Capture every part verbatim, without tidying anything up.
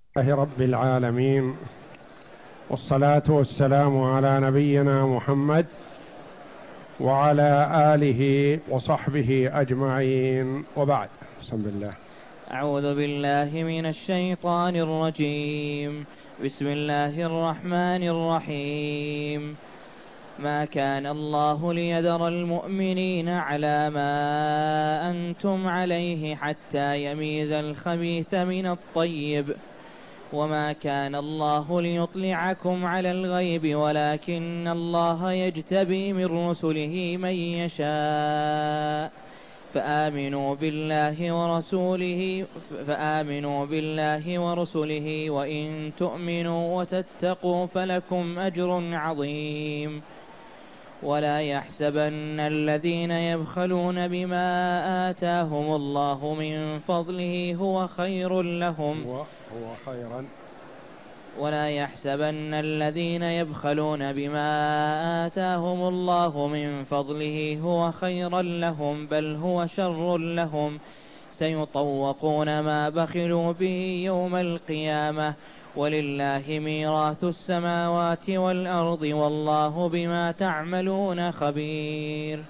لله رب العالمين، والصلاة والسلام على نبينا محمد وعلى آله وصحبه أجمعين، وبعد. بسم الله. أعوذ بالله من الشيطان الرجيم. بسم الله الرحمن الرحيم. ما كان الله ليذر المؤمنين على ما أنتم عليه حتى يميز الخبيث من الطيب، وما كان الله ليطلعكم على الغيب ولكن الله يجتبي من رسله من يشاء، فآمنوا بالله ورسوله فآمنوا بالله ورسله وإن تؤمنوا وتتقوا فلكم أجر عظيم. ولا يحسبن الذين يبخلون بما آتاهم الله من فضله هو خير لهم هو هو خيرا ولا يحسبن الذين يبخلون بما آتاهم الله من فضله هو خيرا لهم، بل هو شر لهم، سيطوقون ما بخلوا به يوم القيامة، ولله ميراث السماوات والأرض والله بما تعملون خبير.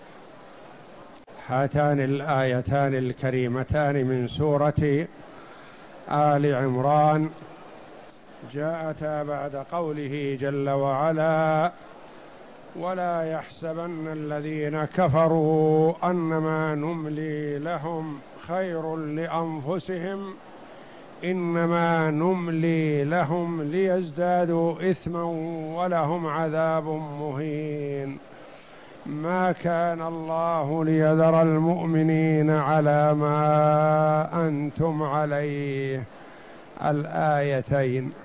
هاتان الآيتان الكريمتان من سورة آل عمران جاءتا بعد قوله جل وعلا: ولا يحسبن الذين كفروا أنما نملي لهم خير لأنفسهم إنما نملي لهم ليزدادوا إثما ولهم عذاب مهين. ما كان الله ليذر المؤمنين على ما أنتم عليه. الآيتين: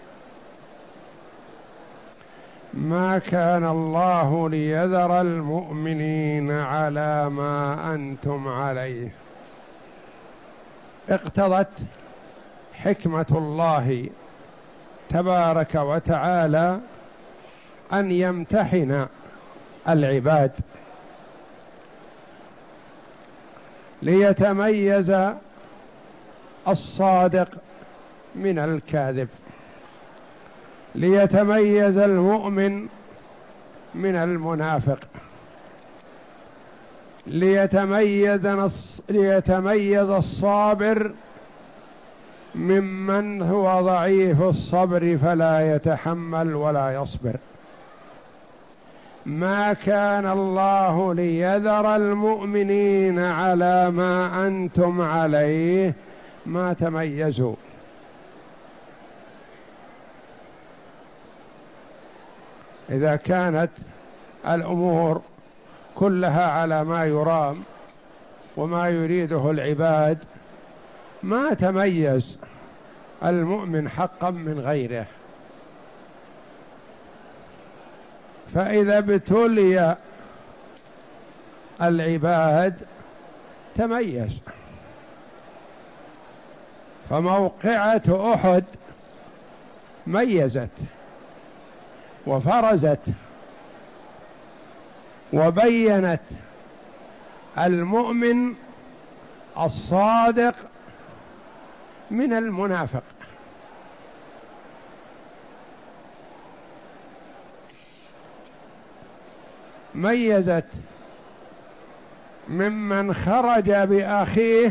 ما كان الله ليذر المؤمنين على ما أنتم عليه، اقتضت حكمة الله تبارك وتعالى أن يمتحن العباد ليتميز الصادق من الكاذب، ليتميز المؤمن من المنافق، ليتميز ليتميز الصابر ممن هو ضعيف الصبر فلا يتحمل ولا يصبر. ما كان الله ليذر المؤمنين على ما أنتم عليه، ما تميزوا. إذا كانت الأمور كلها على ما يرام وما يريده العباد ما تميز المؤمن حقا من غيره. فإذا ابتلي العباد تميز. فموقعة أحد ميزت وفرزت وبينت المؤمن الصادق من المنافق. ميزت ممن خرج بأخيه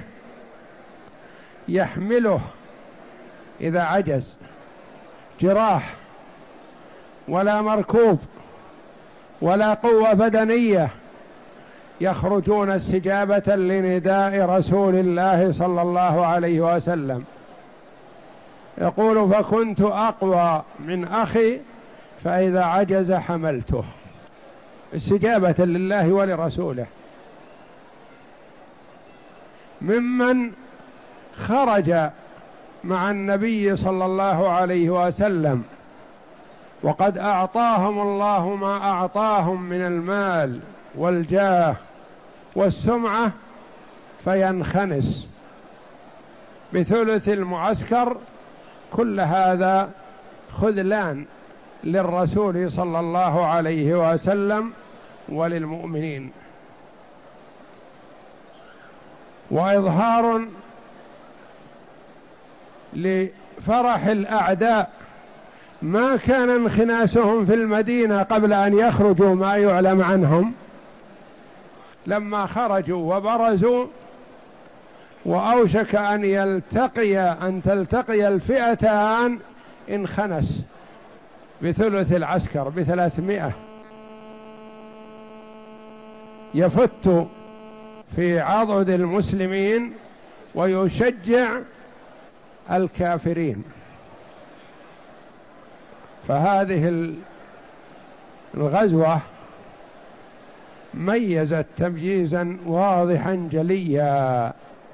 يحمله إذا عجز، جراح ولا مركوب ولا قوة بدنية، يخرجون استجابة لنداء رسول الله صلى الله عليه وسلم. يقول: فكنت أقوى من أخي فإذا عجز حملته، استجابة لله ولرسوله. ممن خرج مع النبي صلى الله عليه وسلم وقد أعطاهم الله ما أعطاهم من المال والجاه والسمعة، فينخنس بثلث المعسكر. كل هذا خذلان للرسول صلى الله عليه وسلم وللمؤمنين، وإظهار فرح الأعداء ما كان انخناسهم في المدينة قبل أن يخرجوا ما يعلم عنهم، لما خرجوا وبرزوا وأوشك أن يلتقي أن تلتقي الفئتان انخنس بثلث العسكر بثلاثمائة، يفت في عضد المسلمين ويشجع الكافرين. فهذه الغزوة ميزت تمييزا واضحا جليا،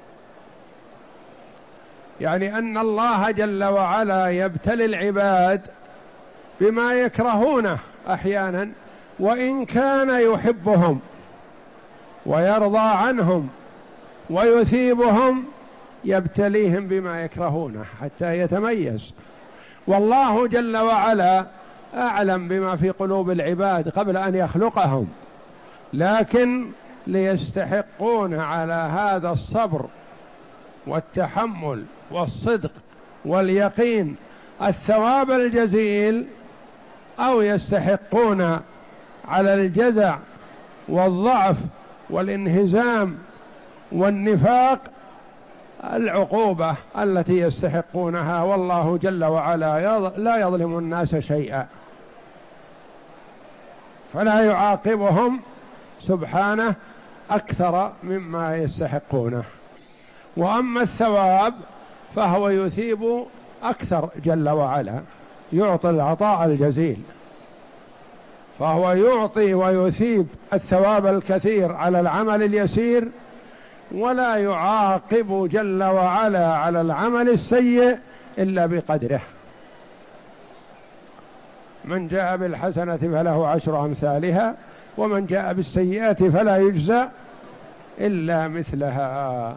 يعني أن الله جل وعلا يبتلي العباد بما يكرهونه أحيانا، وإن كان يحبهم ويرضى عنهم ويثيبهم يبتليهم بما يكرهونه حتى يتميز. والله جل وعلا أعلم بما في قلوب العباد قبل أن يخلقهم، لكن ليستحقون على هذا الصبر والتحمل والصدق واليقين الثواب الجزيل، أو يستحقون على الجزع والضعف والانهزام والنفاق العقوبة التي يستحقونها. والله جل وعلا لا يظلم الناس شيئا، فلا يعاقبهم سبحانه أكثر مما يستحقونه. وأما الثواب فهو يثيب أكثر جل وعلا، يعطي العطاء الجزيل، فهو يعطي ويثيب الثواب الكثير على العمل اليسير، ولا يعاقب جل وعلا على العمل السيء إلا بقدره. من جاء بالحسنة فله عشر أمثالها، ومن جاء بالسيئات فلا يجزى إلا مثلها.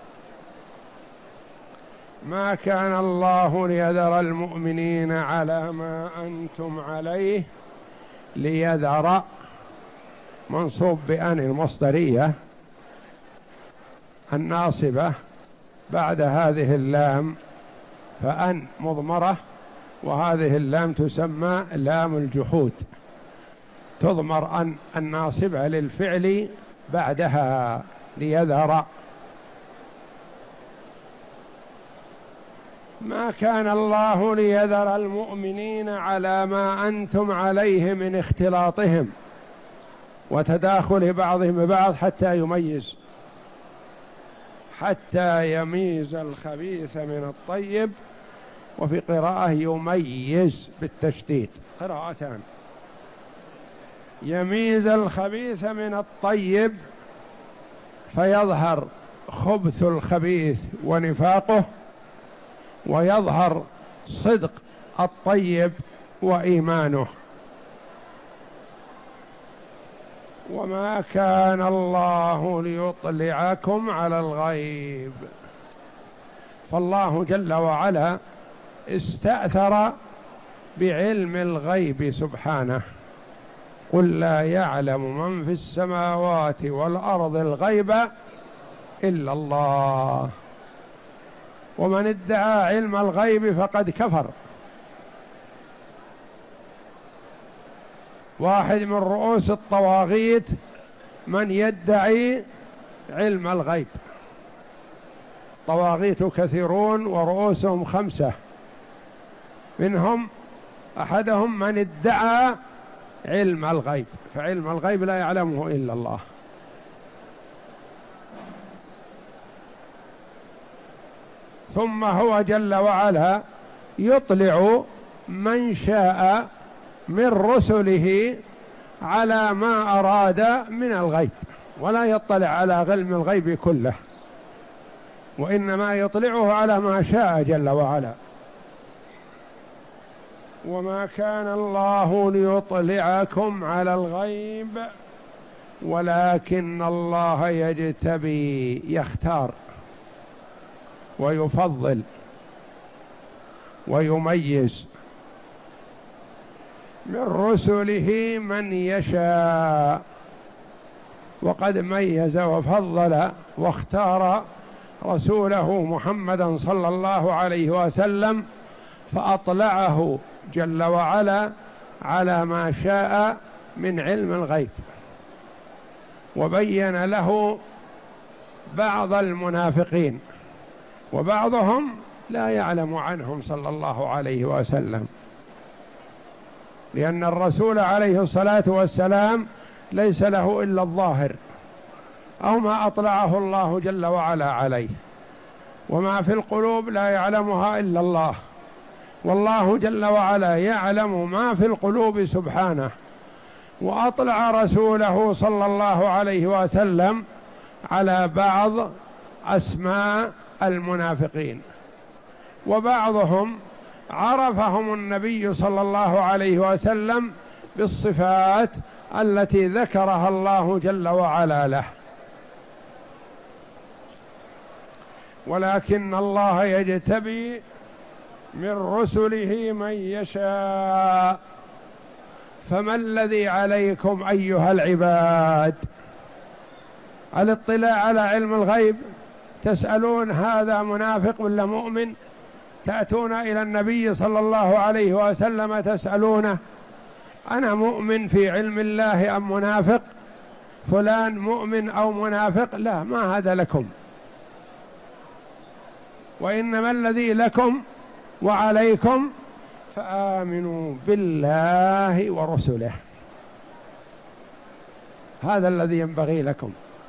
ما كان الله ليذر المؤمنين على ما أنتم عليه، ليذر منصوب بأن المصدرية الناصبة بعد هذه اللام، فأن مضمرة، وهذه اللام تسمى لام الجحود، تضمر أن الناصبة للفعل بعدها ليذر. ما كان الله ليذر المؤمنين على ما أنتم عليه من اختلاطهم وتداخل بعضهم ببعض حتى يميز حتى يميز الخبيث من الطيب، وفي قراءة يميز بالتشديد، قراءتان، يميز الخبيث من الطيب فيظهر خبث الخبيث ونفاقه، ويظهر صدق الطيب وإيمانه. وما كان الله ليطلعكم على الغيب، فالله جل وعلا استأثر بعلم الغيب سبحانه. قل لا يعلم من في السماوات والأرض الغيب إلا الله، ومن ادعى علم الغيب فقد كفر. واحد من رؤوس الطواغيت من يدعي علم الغيب، طواغيت كثيرون ورؤوسهم خمسة، منهم أحدهم من ادعى علم الغيب، فعلم الغيب لا يعلمه إلا الله. ثم هو جل وعلا يطلع من شاء من رسله على ما أراد من الغيب، ولا يطلع على علم الغيب كله، وإنما يطلعه على ما شاء جل وعلا. وما كان الله ليطلعكم على الغيب ولكن الله يجتبي، يختار ويفضل ويميز من رسله من يشاء، وقد ميز وفضل واختار رسوله محمدا صلى الله عليه وسلم فأطلعه جل وعلا على ما شاء من علم الغيب، وبين له بعض المنافقين، وبعضهم لا يعلم عنهم صلى الله عليه وسلم، لأن الرسول عليه الصلاة والسلام ليس له إلا الظاهر أو ما أطلعه الله جل وعلا عليه، وما في القلوب لا يعلمها إلا الله، والله جل وعلا يعلم ما في القلوب سبحانه. وأطلع رسوله صلى الله عليه وسلم على بعض أسماء المنافقين، وبعضهم عرفهم النبي صلى الله عليه وسلم بالصفات التي ذكرها الله جل وعلا له. ولكن الله يجتبي من رسله من يشاء، فما الذي عليكم أيها العباد؟ الاطلاع على علم الغيب، تسألون هذا منافق ولا مؤمن؟ تأتون إلى النبي صلى الله عليه وسلم تسألونه أنا مؤمن في علم الله أم منافق؟ فلان مؤمن أو منافق؟ لا، ما هذا لكم، وإنما الذي لكم وعليكم فآمنوا بالله ورسله، هذا الذي ينبغي لكم.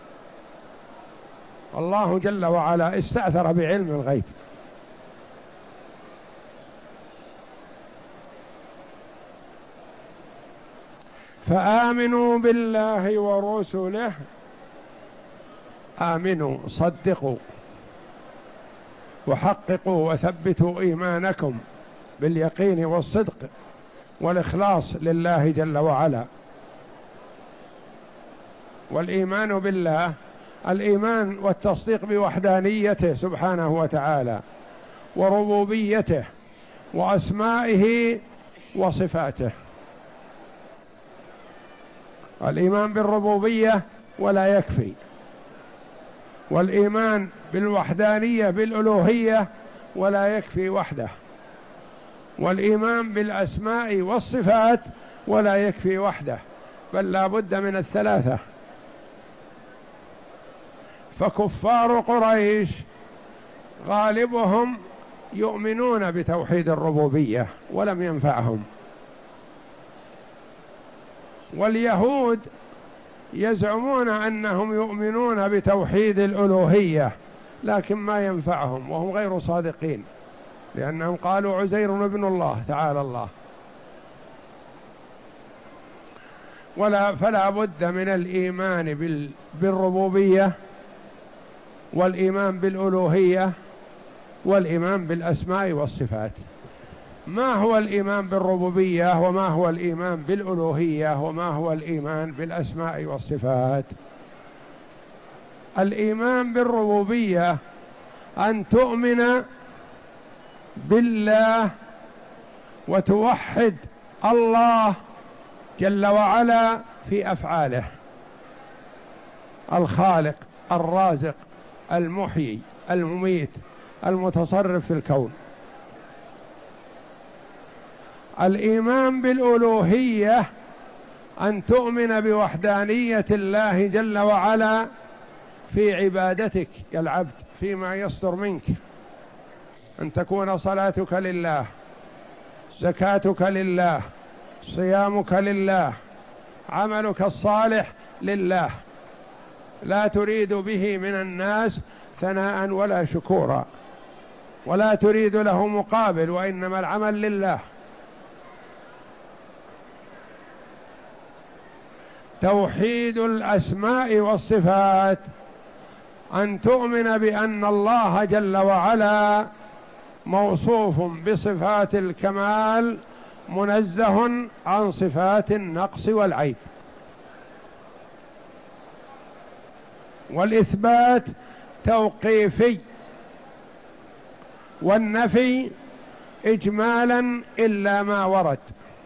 الله جل وعلا استأثر بعلم الغيب، فآمنوا بالله ورسله، آمنوا صدقوا وحققوا وثبتوا إيمانكم باليقين والصدق والإخلاص لله جل وعلا. والإيمان بالله الإيمان والتصديق بوحدانيته سبحانه وتعالى وربوبيته وأسمائه وصفاته. الإيمان بالربوبية ولا يكفي، والإيمان بالوحدانية بالألوهية ولا يكفي وحده، والإيمان بالأسماء والصفات ولا يكفي وحده، بل لا بد من الثلاثة. فكفار قريش غالبهم يؤمنون بتوحيد الربوبية ولم ينفعهم، واليهود يزعمون أنهم يؤمنون بتوحيد الألوهية لكن ما ينفعهم، وهم غير صادقين، لأنهم قالوا عزير ابن الله تعالى الله. ولا فلا بد من الإيمان بالربوبية والإيمان بالألوهية والإيمان بالأسماء والصفات. ما هو الإيمان بالربوبية وما هو الإيمان بالألوهية وما هو الإيمان بالأسماء والصفات؟ الإيمان بالربوبية أن تؤمن بالله وتوحد الله جل وعلا في أفعاله، الخالق الرازق المحيي المميت المتصرف في الكون. الإيمان بالألوهية أن تؤمن بوحدانية الله جل وعلا في عبادتك يا العبد، فيما يصدر منك، أن تكون صلاتك لله، زكاتك لله، صيامك لله، عملك الصالح لله، لا تريد به من الناس ثناء ولا شكورا، ولا تريد له مقابل، وإنما العمل لله. توحيد الأسماء والصفات أن تؤمن بأن الله جل وعلا موصوف بصفات الكمال منزه عن صفات النقص والعيب. والإثبات توقيفي، والنفي إجمالا إلا ما ورد.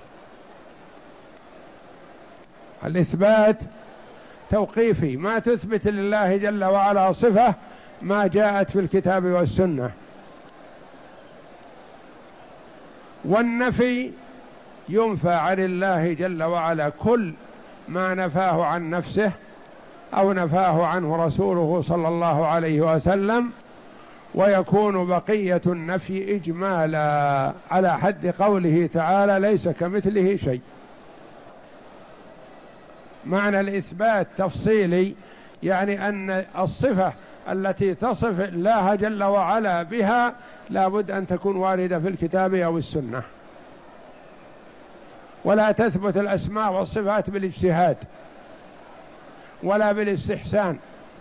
الإثبات توقيفي، ما تثبت لله جل وعلا صفة ما جاءت في الكتاب والسنة. والنفي ينفى عن الله جل وعلا كل ما نفاه عن نفسه أو نفاه عنه رسوله صلى الله عليه وسلم، ويكون بقية النفي إجمالا على حد قوله تعالى ليس كمثله شيء. معنى الإثبات تفصيلي، يعني أن الصفة التي تصف الله جل وعلا بها لا بد أن تكون واردة في الكتاب أو السنة، ولا تثبت الأسماء والصفات بالاجتهاد ولا بالاستحسان،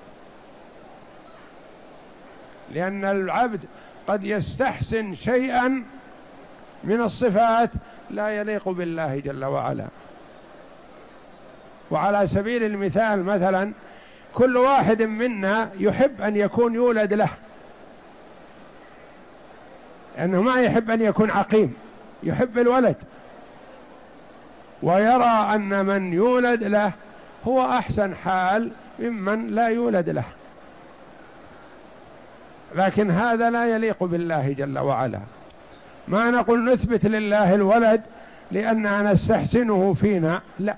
لأن العبد قد يستحسن شيئا من الصفات لا يليق بالله جل وعلا. وعلى سبيل المثال مثلا كل واحد منا يحب أن يكون يولد له، لأنه ما يحب أن يكون عقيم، يحب الولد، ويرى أن من يولد له هو أحسن حال ممن لا يولد له، لكن هذا لا يليق بالله جل وعلا. ما نقول نثبت لله الولد لأننا نستحسنه فينا، لا،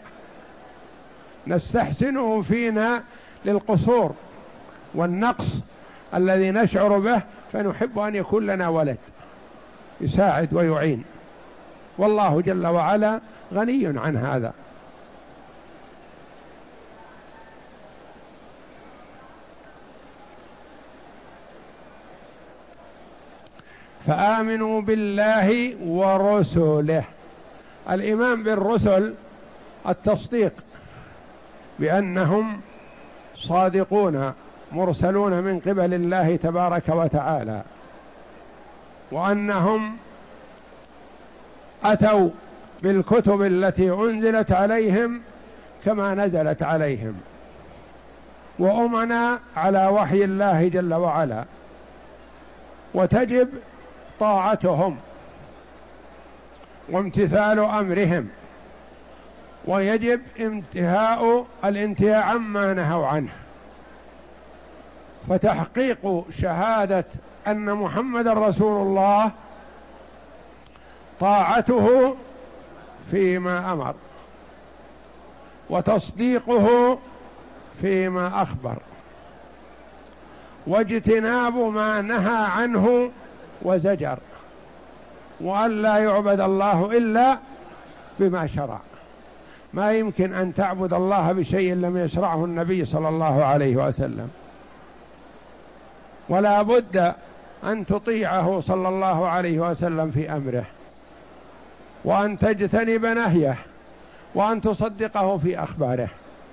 نستحسنه فينا للقصور والنقص الذي نشعر به، فنحب أن يكون لنا ولد يساعد ويعين، والله جل وعلا غني عن هذا. فآمنوا بالله ورسله. الإيمان بالرسل التصديق بأنهم صادقون مرسلون من قبل الله تبارك وتعالى، وأنهم أتوا بالكتب التي أنزلت عليهم كما نزلت عليهم، وأمنا على وحي الله جل وعلا، وتجب طاعتهم وامتثال أمرهم، ويجب انتهاء الانتهاء عما نهوا عنه. فتحقيق شهادة أن محمد رسول الله طاعته فيما أمر، وتصديقه فيما أخبر، واجتناب ما نهى عنه وزجر، وأن لا يعبد الله إلا بما شرع. ما يمكن أن تعبد الله بشيء لم يشرعه النبي صلى الله عليه وسلم، ولا بد أن تطيعه صلى الله عليه وسلم في أمره، وأن تجتنب نهيه، وأن تصدقه في أخباره.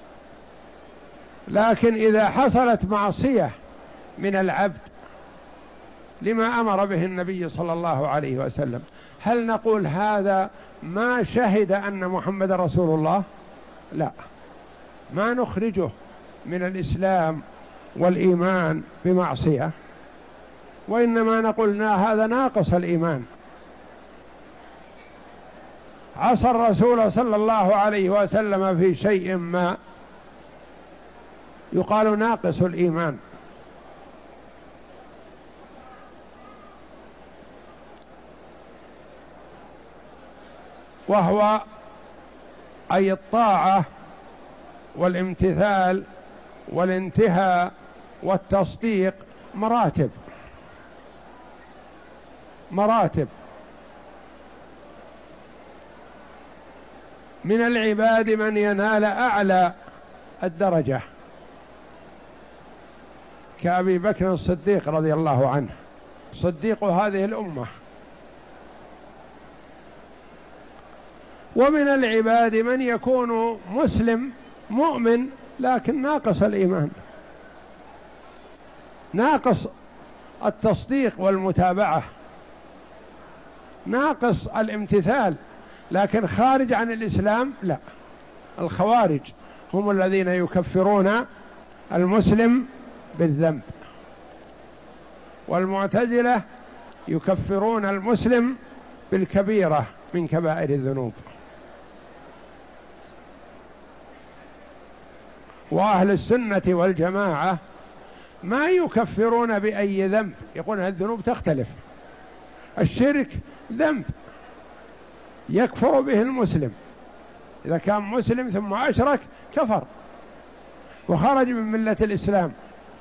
لكن إذا حصلت معصية من العبد لما أمر به النبي صلى الله عليه وسلم، هل نقول هذا ما شهد أن محمد رسول الله؟ لا، ما نخرجه من الإسلام والإيمان بمعصية، وإنما نقول هذا ناقص الإيمان. عصى الرسول صلى الله عليه وسلم في شيء ما يقال ناقص الإيمان. وهو أي الطاعة والامتثال والانتهاء والتصديق مراتب مراتب من العباد من ينال أعلى الدرجة كأبي بكر الصديق رضي الله عنه، صديق هذه الأمة. ومن العباد من يكون مسلم مؤمن لكن ناقص الإيمان، ناقص التصديق والمتابعة، ناقص الامتثال، لكن خارج عن الإسلام لا. الخوارج هم الذين يكفرون المسلم بالذنب، والمعتزلة يكفرون المسلم بالكبيرة من كبائر الذنوب، وأهل السنة والجماعة ما يكفرون بأي ذنب، يقولون الذنوب تختلف. الشرك ذنب يكفر به المسلم، إذا كان مسلم ثم أشرك كفر وخرج من ملة الإسلام.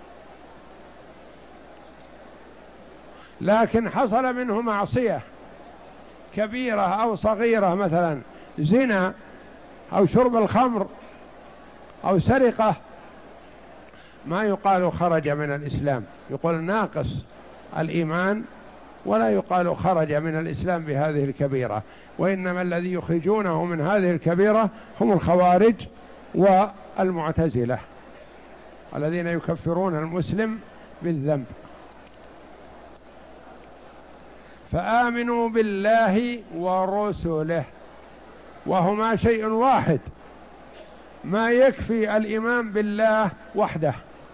لكن حصل منه معصية كبيرة أو صغيرة، مثلا زنا أو شرب الخمر أو سرقة، ما يقال خرج من الإسلام، يقول ناقص الإيمان، ولا يقال خرج من الإسلام بهذه الكبيرة، وإنما الذي يخرجونه من هذه الكبيرة هم الخوارج والمعتزلة الذين يكفرون المسلم بالذنب. فآمنوا بالله ورسله، وهما شيء واحد، ما يكفي الإيمان بالله وحده،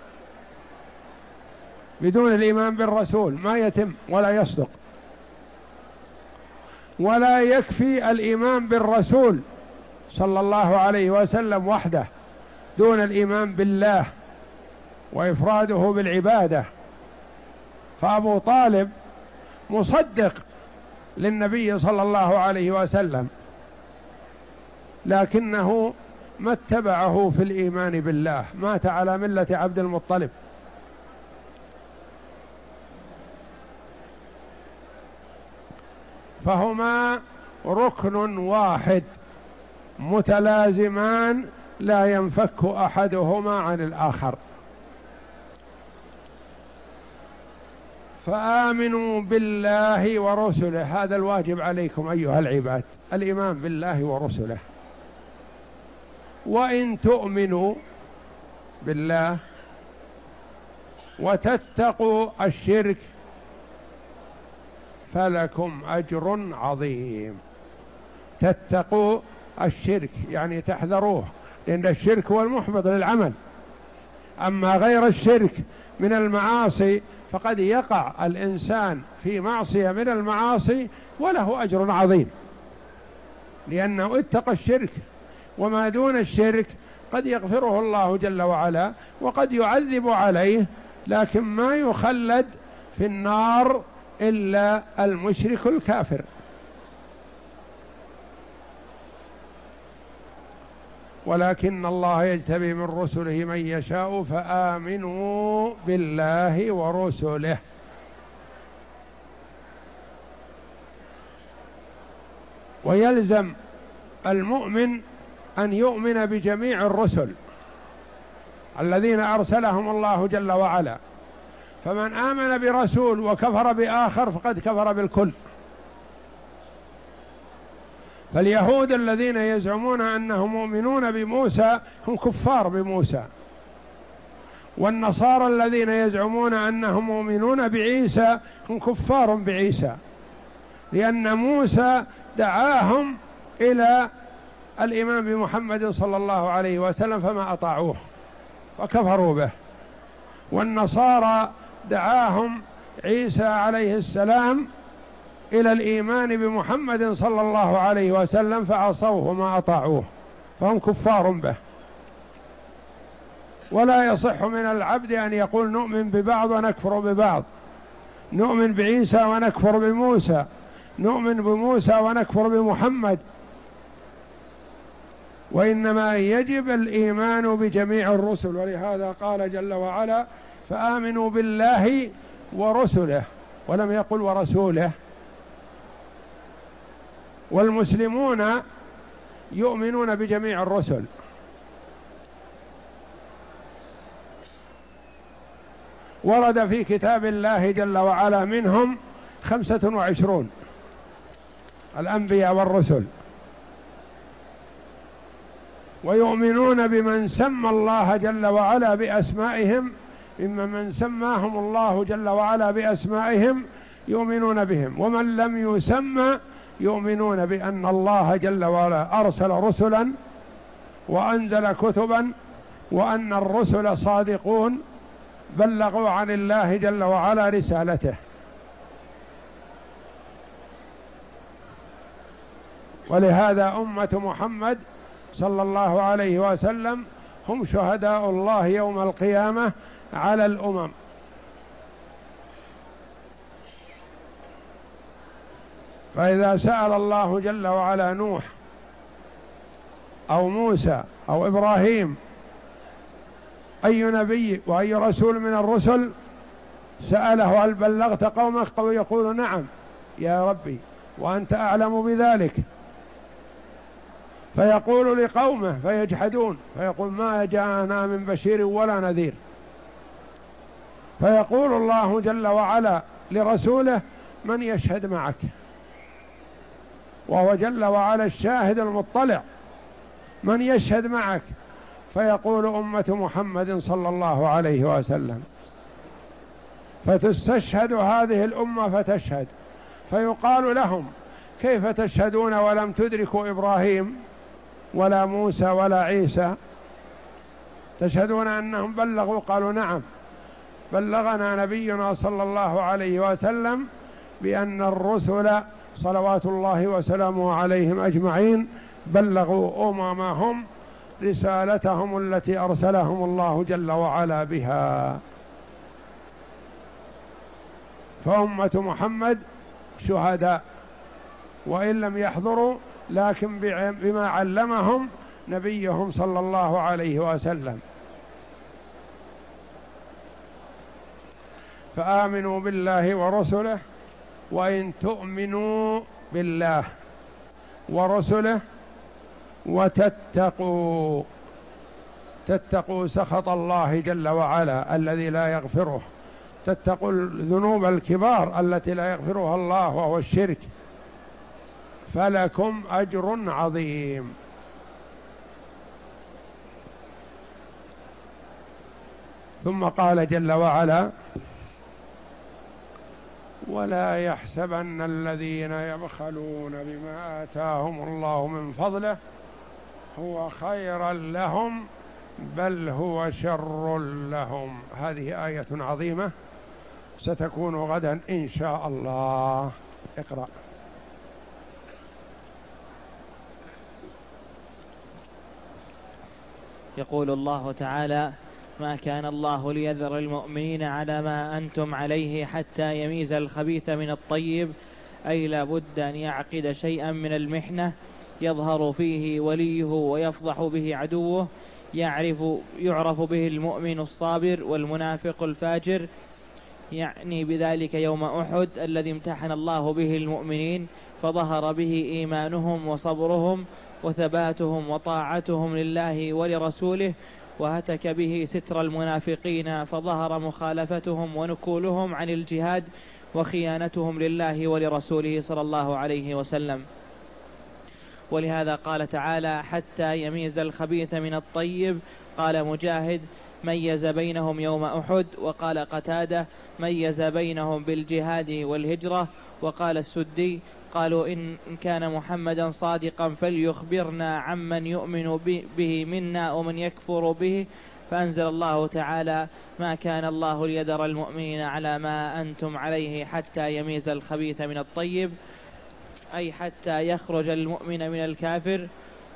بدون الإيمان بالرسول ما يتم ولا يصدق، ولا يكفي الإيمان بالرسول صلى الله عليه وسلم وحده دون الإيمان بالله وإفراده بالعبادة. فأبو طالب مصدق للنبي صلى الله عليه وسلم، لكنه ما اتبعه في الإيمان بالله، مات على ملة عبد المطلب. فهما ركن واحد متلازمان لا ينفك أحدهما عن الآخر. فآمنوا بالله ورسله، هذا الواجب عليكم أيها العباد، الإيمان بالله ورسله. وإن تؤمنوا بالله وتتقوا الشرك فلكم أجر عظيم. تتقوا الشرك يعني تحذروه، لأن الشرك هو المحبط للعمل. أما غير الشرك من المعاصي فقد يقع الإنسان في معصية من المعاصي وله أجر عظيم، لأنه اتقى الشرك. وما دون الشرك قد يغفره الله جل وعلا وقد يعذب عليه، لكن ما يخلد في النار إلا المشرك الكافر. ولكن الله يجتبي من رسله من يشاء فآمنوا بالله ورسله. ويلزم المؤمن أن يؤمن بجميع الرسل الذين أرسلهم الله جل وعلا، فمن آمن برسول وكفر بآخر فقد كفر بالكل. فاليهود الذين يزعمون أنهم مؤمنون بموسى هم كفار بموسى، والنصارى الذين يزعمون أنهم مؤمنون بعيسى هم كفار بعيسى، لأن موسى دعاهم إلى الإيمان بمحمد صلى الله عليه وسلم فما أطاعوه وكفروا به، والنصارى دعاهم عيسى عليه السلام إلى الإيمان بمحمد صلى الله عليه وسلم فعصوه وما أطاعوه فهم كفار به. ولا يصح من العبد أن يقول نؤمن ببعض ونكفر ببعض، نؤمن بعيسى ونكفر بموسى، نؤمن بموسى ونكفر بمحمد، وإنما يجب الإيمان بجميع الرسل. ولهذا قال جل وعلا فآمنوا بالله ورسله، ولم يقل ورسوله. والمسلمون يؤمنون بجميع الرسل، ورد في كتاب الله جل وعلا منهم خمسة وعشرون الأنبياء والرسل، ويؤمنون بمن سمى الله جل وعلا بأسمائهم، إما من سماهم الله جل وعلا بأسمائهم يؤمنون بهم، ومن لم يسمى يؤمنون بأن الله جل وعلا أرسل رسلا وأنزل كتبا، وأن الرسل صادقون بلغوا عن الله جل وعلا رسالته. ولهذا أمة محمد صلى الله عليه وسلم هم شهداء الله يوم القيامة على الأمم. فإذا سأل الله جل وعلا نوح أو موسى أو إبراهيم أي نبي وأي رسول من الرسل، سأله هل بلغت قومك؟ قالوا يقول نعم يا ربي وأنت أعلم بذلك، فيقول لقومه فيجحدون، فيقول ما جاءنا من بشير ولا نذير، فيقول الله جل وعلا لرسوله من يشهد معك، وهو جل وعلا الشاهد المطلع، من يشهد معك؟ فيقول أمة محمد صلى الله عليه وسلم، فتستشهد هذه الأمة فتشهد، فيقال لهم كيف تشهدون ولم تدركوا إبراهيم ولا موسى ولا عيسى؟ تشهدون أنهم بلغوا؟ قالوا نعم بلغنا نبينا صلى الله عليه وسلم بأن الرسل صلوات الله وسلامه عليهم أجمعين بلغوا أممهم رسالتهم التي أرسلهم الله جل وعلا بها. فأمة محمد شهداء وإن لم يحضروا، لكن بما علمهم نبيهم صلى الله عليه وسلم. فآمنوا بالله ورسله، وإن تؤمنوا بالله ورسله وتتقوا، تتقوا سخط الله جل وعلا الذي لا يغفره، تتقوا الذنوب الكبار التي لا يغفرها الله وهو الشرك، فلكم أجر عظيم. ثم قال جل وعلا ولا يحسبن الذين يبخلون بما آتاهم الله من فضله هو خيرا لهم بل هو شر لهم. هذه آية عظيمة ستكون غدا إن شاء الله. اقرأ. يقول الله تعالى ما كان الله ليذر المؤمنين على ما أنتم عليه حتى يميز الخبيث من الطيب، أي لا بد أن يعقد شيئا من المحنة يظهر فيه وليه ويفضح به عدوه، يعرف, يعرف به المؤمن الصابر والمنافق الفاجر، يعني بذلك يوم أحد الذي امتحن الله به المؤمنين فظهر به إيمانهم وصبرهم وثباتهم وطاعتهم لله ولرسوله، وهتك به ستر المنافقين فظهر مخالفتهم ونكولهم عن الجهاد وخيانتهم لله ولرسوله صلى الله عليه وسلم. ولهذا قال تعالى حتى يميز الخبيث من الطيب. قال مجاهد ميز بينهم يوم أحد، وقال قتادة ميز بينهم بالجهاد والهجرة. وقال السدي قالوا إن كان محمدا صادقا فليخبرنا عمن يؤمن به منا ومن يكفر به، فأنزل الله تعالى ما كان الله ليذر المؤمنين على ما أنتم عليه حتى يميز الخبيث من الطيب، أي حتى يخرج المؤمن من الكافر.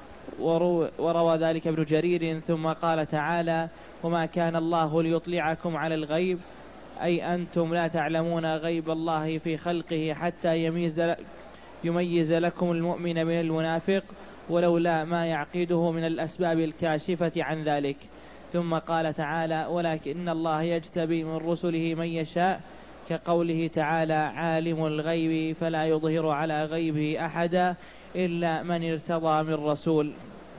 وروى ذلك ابن جرير. ثم قال تعالى وما كان الله ليطلعكم على الغيب، أي أنتم لا تعلمون غيب الله في خلقه حتى يميز يميز لكم المؤمن من المنافق، ولولا ما يعقده من الأسباب الكاشفة عن ذلك. ثم قال تعالى ولكن الله يجتبي من رسله من يشاء، كقوله تعالى عالم الغيب فلا يظهر على غيبه أحدا إلا من ارتضى من رسول،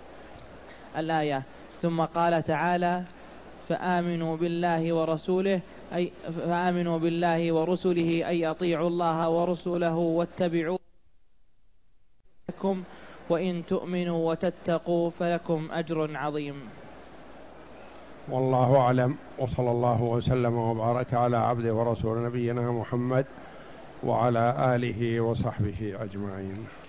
الآية. ثم قال تعالى فآمنوا بالله ورسوله، أي فآمنوا بالله ورسله أي أطيعوا الله ورسوله واتبعوا لكم، وإن تؤمنوا وتتقوا فلكم أجر عظيم. والله أعلم، وصلى الله وسلم وبارك على عبده ورسول نبينا محمد وعلى آله وصحبه أجمعين.